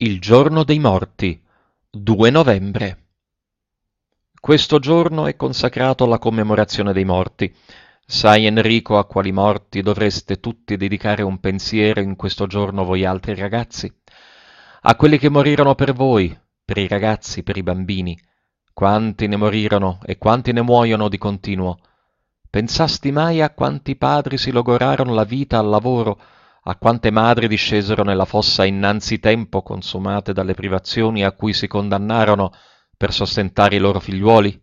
Il giorno dei morti, 2 novembre. Questo giorno è consacrato alla commemorazione dei morti. Sai, Enrico, a quali morti dovreste tutti dedicare un pensiero in questo giorno voi altri ragazzi? A quelli che morirono per voi, per i ragazzi, per i bambini. Quanti ne morirono e quanti ne muoiono di continuo? Pensasti mai a quanti padri si logorarono la vita al lavoro, a quante madri discesero nella fossa innanzi tempo consumate dalle privazioni a cui si condannarono per sostentare i loro figliuoli?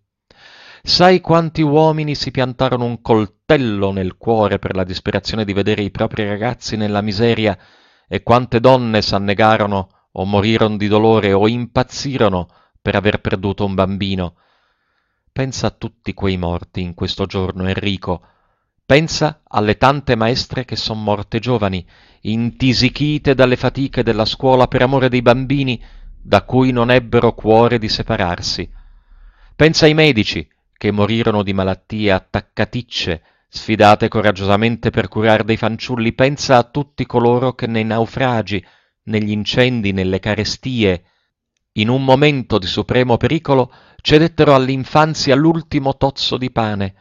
Sai quanti uomini si piantarono un coltello nel cuore per la disperazione di vedere i propri ragazzi nella miseria, e quante donne s'annegarono o morirono di dolore o impazzirono per aver perduto un bambino? Pensa a tutti quei morti in questo giorno, Enrico. Pensa alle tante maestre che son morte giovani, intisichite dalle fatiche della scuola per amore dei bambini, da cui non ebbero cuore di separarsi. Pensa ai medici che morirono di malattie attaccaticce, sfidate coraggiosamente per curar dei fanciulli. Pensa a tutti coloro che nei naufragi, negli incendi, nelle carestie, in un momento di supremo pericolo, cedettero all'infanzia l'ultimo tozzo di pane,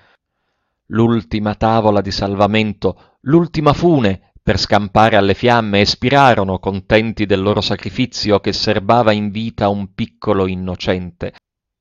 l'ultima tavola di salvamento, l'ultima fune per scampare alle fiamme, e spirarono contenti del loro sacrificio che serbava in vita un piccolo innocente.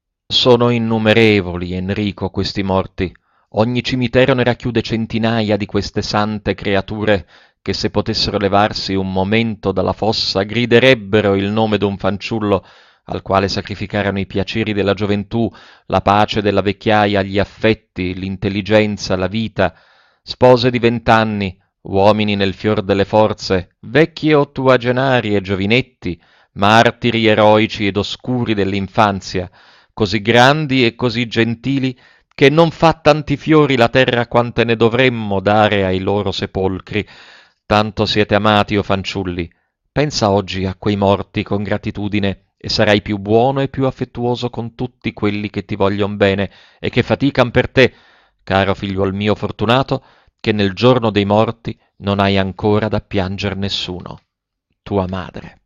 Sono innumerevoli, Enrico, questi morti. Ogni cimitero ne racchiude centinaia di queste sante creature che, se potessero levarsi un momento dalla fossa, griderebbero il nome d'un fanciullo al quale sacrificarono i piaceri della gioventù, la pace della vecchiaia, gli affetti, l'intelligenza, la vita, spose di 20 anni, uomini nel fior delle forze, vecchi ottuagenari e giovinetti, martiri eroici ed oscuri dell'infanzia, così grandi e così gentili che non fa tanti fiori la terra quante ne dovremmo dare ai loro sepolcri. Tanto siete amati, o fanciulli. Pensa oggi a quei morti con gratitudine, e sarai più buono e più affettuoso con tutti quelli che ti voglion bene e che fatican per te, caro figliuol mio fortunato, che nel giorno dei morti non hai ancora da pianger nessuno. Tua madre.